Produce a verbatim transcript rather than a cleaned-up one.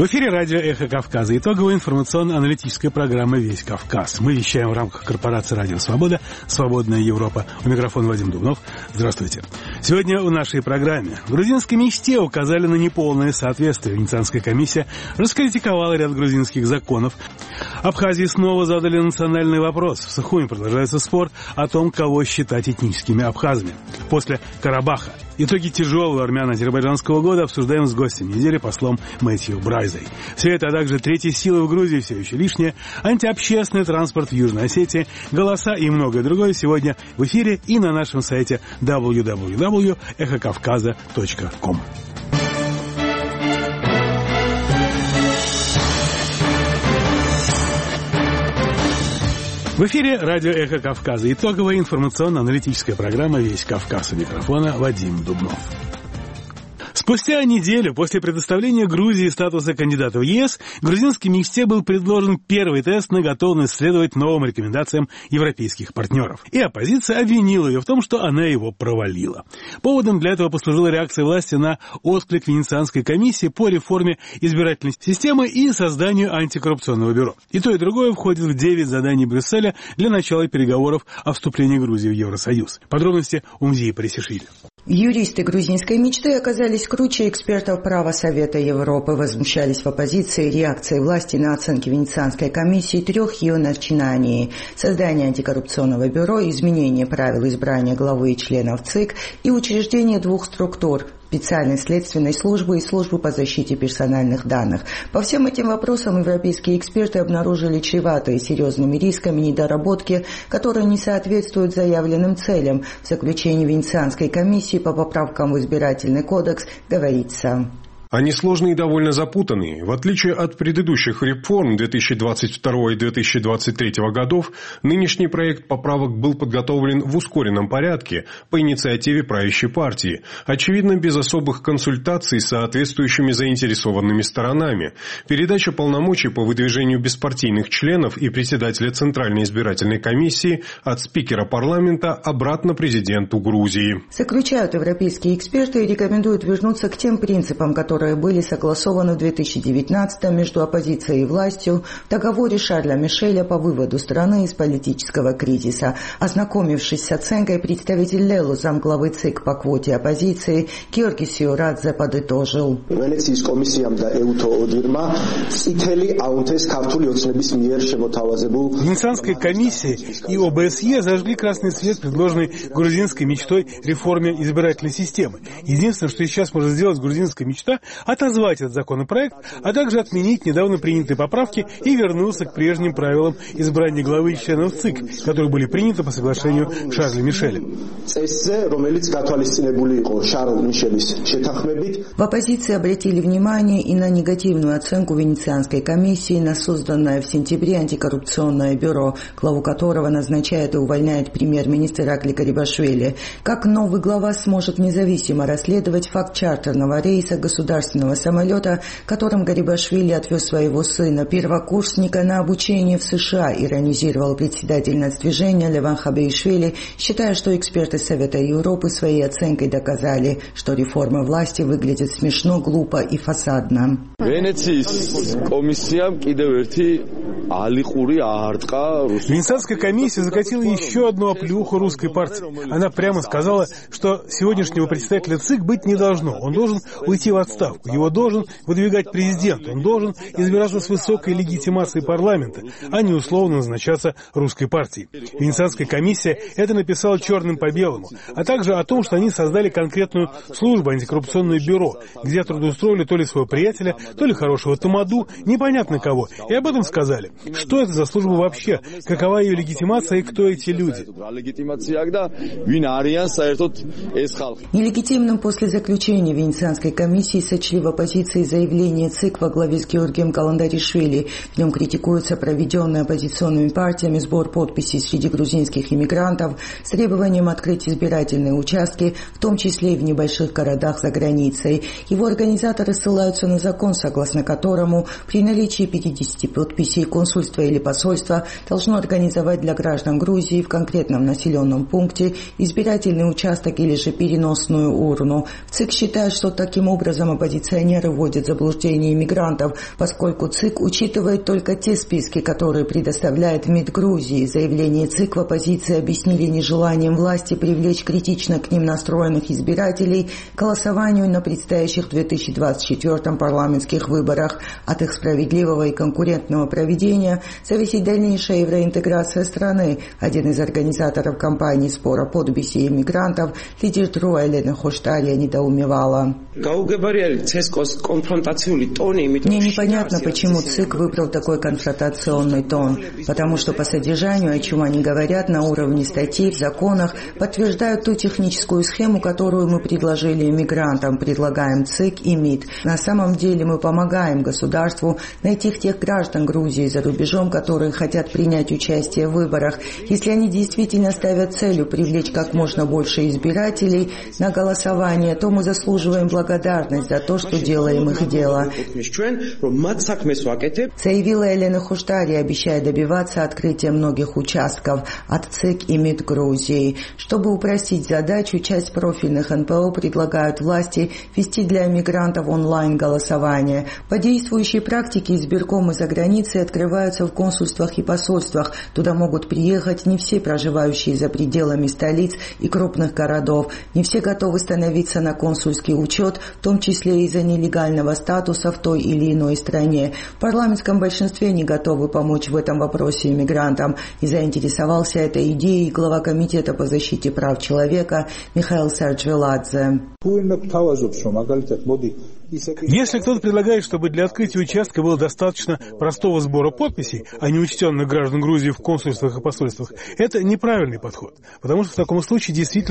В эфире радио «Эхо Кавказа». Итоговая информационно-аналитическая программа «Весь Кавказ». Мы вещаем в рамках корпорации «Радио Свобода», «Свободная Европа». У микрофона Вадим Дубнов. Здравствуйте. Сегодня в нашей программе в грузинской мечте указали на неполное соответствие. Венецианская комиссия раскритиковала ряд грузинских законов. Абхазии снова задали национальный вопрос. В Сухуми продолжается спор о том, кого считать этническими абхазами. После Карабаха. Итоги тяжелого армяно-азербайджанского года обсуждаем с гостем недели, послом Мэтью Брайзой. Все это, а также третья сила в Грузии, все еще лишнее, антиобщественный транспорт в Южной Осетии, голоса и многое другое сегодня в эфире и на нашем сайте дабл ю дабл ю дабл ю точка эхо кавказа точка ком. В эфире радио «Эхо Кавказа». Итоговая информационно-аналитическая программа «Весь Кавказ». У микрофона Вадим Дубнов. Спустя неделю после предоставления Грузии статуса кандидата в ЕС, грузинской мечте был предложен первый тест на готовность следовать новым рекомендациям европейских партнеров. И оппозиция обвинила ее в том, что она его провалила. Поводом для этого послужила реакция власти на отклик Венецианской комиссии по реформе избирательной системы и созданию антикоррупционного бюро. И то, и другое входит в девять заданий Брюсселя для начала переговоров о вступлении Грузии в Евросоюз. Подробности у Мзии Парисишвили. Юристы грузинской мечты оказались круче экспертов права Совета Европы, возмущались в оппозиции реакции власти на оценки Венецианской комиссии трех ее начинаний: создание антикоррупционного бюро, изменение правил избрания главы и членов ЦИК и учреждение двух структур – специальной следственной службы и службы по защите персональных данных. По всем этим вопросам европейские эксперты обнаружили чреватые серьезными рисками недоработки, которые не соответствуют заявленным целям. В заключении Венецианской комиссии по поправкам в избирательный кодекс говорится: они сложные и довольно запутанные. В отличие от предыдущих реформ две тысячи двадцать второго и две тысячи двадцать третьего годов, нынешний проект поправок был подготовлен в ускоренном порядке по инициативе правящей партии, очевидно, без особых консультаций с соответствующими заинтересованными сторонами. Передача полномочий по выдвижению беспартийных членов и председателя Центральной избирательной комиссии от спикера парламента обратно президенту Грузии. Заключают европейские эксперты и рекомендуют вернуться к тем принципам, которые которые были согласованы в две тысячи девятнадцатом между оппозицией и властью в договоре Шарля Мишеля по выводу страны из политического кризиса. Ознакомившись с оценкой, представитель Лелу, замглавы ЦИК по квоте оппозиции, Георгий Сиурадзе подытожил: Венецианская комиссия и ОБСЕ зажгли красный свет предложенной грузинской мечтой реформе избирательной системы. Единственное, что сейчас может сделать грузинская мечта – отозвать этот законопроект, а также отменить недавно принятые поправки и вернуться к прежним правилам избрания главы и членов ЦИК, которые были приняты по соглашению Шарля Мишеля. В оппозиции обратили внимание и на негативную оценку Венецианской комиссии на созданное в сентябре антикоррупционное бюро, главу которого назначает и увольняет премьер-министр Иракли Гарибашвили. Как новый глава сможет независимо расследовать факт чартерного рейса государственного самолета, которым Гарибашвили отвез своего сына, первокурсника, на обучение в США, иронизировал председатель нацдвижения Леван Хабеишвили, считая, что эксперты Совета Европы своей оценкой доказали, что реформа власти выглядит смешно, глупо и фасадно. Венецианская комиссия закатила еще одну оплеуху русской партии. Она прямо сказала, что сегодняшнего председателя ЦИК быть не должно. Он должен уйти в отставку. Его должен выдвигать президент. Он должен избираться с высокой легитимацией парламента, а не условно назначаться русской партией. Венецианская комиссия это написала черным по белому, а также о том, что они создали конкретную службу, антикоррупционное бюро, где трудоустроили то ли своего приятеля, то ли хорошего тамаду, непонятно кого. И об этом сказали. Что это за служба вообще? Какова ее легитимация и кто эти люди? Нелегитимным после заключения Венецианской комиссии сочли в оппозиции заявление ЦИК во главе с Георгием Каландаришвили. В нем критикуется проведенный оппозиционными партиями сбор подписей среди грузинских иммигрантов с требованием открыть избирательные участки, в том числе и в небольших городах за границей. Его организаторы ссылаются на закон, согласно которому при наличии пятидесяти подписей консульство или посольство должно организовать для граждан Грузии в конкретном населенном пункте избирательный участок или же переносную урну. ЦИК считает, что таким образом оппозиционеры вводят в заблуждение иммигрантов, поскольку ЦИК учитывает только те списки, которые предоставляет МИД Грузии. Заявление ЦИК в оппозиции объяснили нежеланием власти привлечь критично к ним настроенных избирателей к голосованию на предстоящих в две тысячи двадцать четвёртом парламентских выборах. От их справедливого и конкурентного проведения зависит дальнейшая евроинтеграция страны. Один из организаторов кампании спора подписей иммигрантов, лидер ТРО Елена Хоштария, недоумевала. Мне непонятно, почему ЦИК выбрал такой конфронтационный тон, потому что по содержанию, о чем они говорят на уровне статей в законах, подтверждают ту техническую схему, которую мы предложили иммигрантам, предлагаем ЦИК и МИД. На самом деле мы помогаем государству найти тех граждан Грузии за рубежом, которые хотят принять участие в выборах. Если они действительно ставят целью привлечь как можно больше избирателей на голосование, то мы заслуживаем благодарность за то, что делаем их дело. Заявила Елена Хоштария, обещая добиваться открытия многих участков от ЦИК и МИД Грузии. Чтобы упростить задачу, часть профильных эн пэ о предлагают власти ввести для мигрантов онлайн-голосование. По действующей практике избиркомы за границей открываются в консульствах и посольствах. Туда могут приехать не все проживающие за пределами столиц и крупных городов. Не все готовы становиться на консульский учет, в том числе из-за нелегального статуса в той или иной стране. В парламентском большинстве не готовы помочь в этом вопросе иммигрантам. И заинтересовался этой идеей глава Комитета по защите прав человека Михаил Сарджвеладзе. Если кто-то предлагает, чтобы для открытия участка было достаточно простого сбора подписей, а не учтенных граждан Грузии в консульствах и посольствах, это неправильный подход, потому что в таком случае действительно